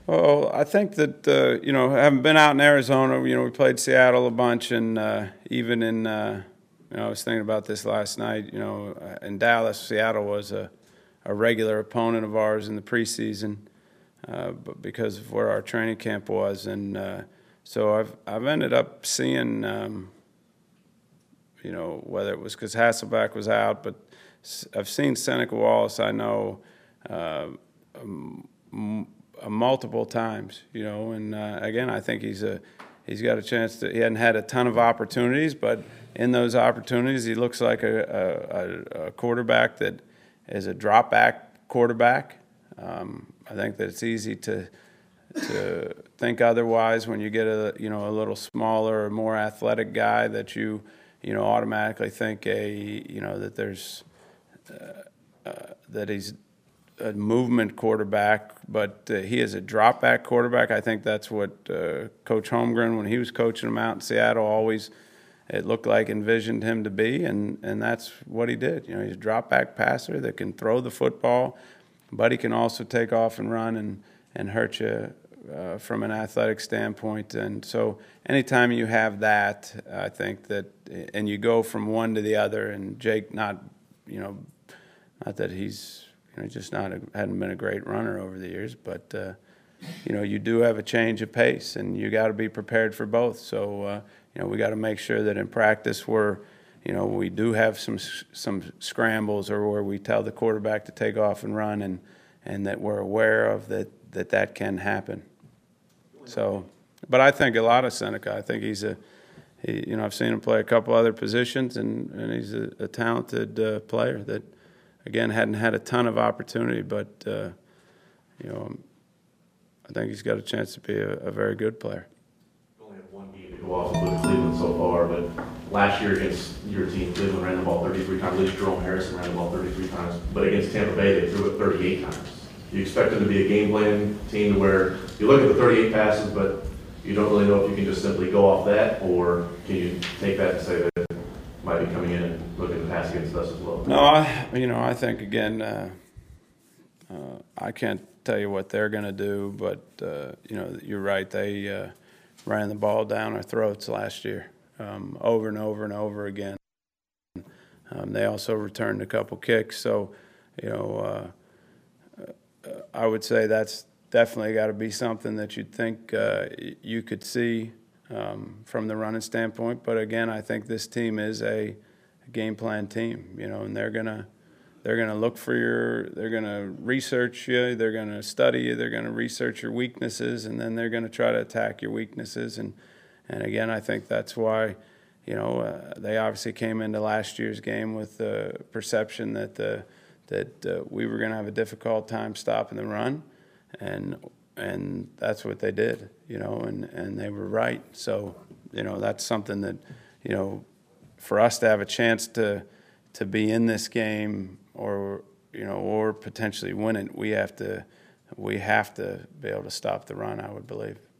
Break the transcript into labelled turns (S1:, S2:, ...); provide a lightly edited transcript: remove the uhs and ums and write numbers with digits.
S1: Well, I think that having been out in Arizona, we played Seattle a bunch, and even in I was thinking about this last night. In Dallas, Seattle was a regular opponent of ours in the preseason, but because of where our training camp was, and so I've ended up seeing whether it was because Hasselbeck was out, but I've seen Seneca Wallace. I know. Multiple times, and again, I think he's got a chance to. He hadn't had a ton of opportunities, but in those opportunities, he looks like a quarterback that is a drop back quarterback. I think that it's easy to think otherwise when you get a little smaller or more athletic guy that you automatically think that there's that he's a movement quarterback, but he is a drop back quarterback. I think that's what Coach Holmgren, when he was coaching him out in Seattle, always it looked like envisioned him to be, and that's what he did. He's a drop back passer that can throw the football, but he can also take off and run and hurt you from an athletic standpoint. And so anytime you have that, I think that, and you go from one to the other, and Jake not that he's just hadn't been a great runner over the years, but you do have a change of pace, and you got to be prepared for both. So we got to make sure that in practice we do have some scrambles, or where we tell the quarterback to take off and run, and that we're aware of that can happen. So, but I think a lot of Seneca. I think I've seen him play a couple other positions, and he's a talented player that, again, hadn't had a ton of opportunity, but I think he's got a chance to be a very good player.
S2: You only have one game to go off with Cleveland so far, but last year against your team, Cleveland ran the ball 33 times. At least Jerome Harrison ran the ball 33 times, but against Tampa Bay, they threw it 38 times. Do you expect them to be a game plan team to where you look at the 38 passes, but you don't really know if you can just simply go off that, or can you take that and say that it might be coming in and looking to pass against us as well?
S1: No, I think, again, I can't tell you what they're going to do, but you're right. They ran the ball down our throats last year, over and over and over again. They also returned a couple kicks, so I would say that's definitely got to be something that you'd think you could see from the running standpoint. But again, I think this team is a game plan team, and they're gonna look for they're gonna research you, they're gonna study you, they're gonna research your weaknesses, and then they're gonna try to attack your weaknesses. And again, I think that's why they obviously came into last year's game with the perception that we were gonna have a difficult time stopping the run, and that's what they did, and they were right. So that's something that for us to have a chance to be in this game, or potentially win it, we have to be able to stop the run, I would believe.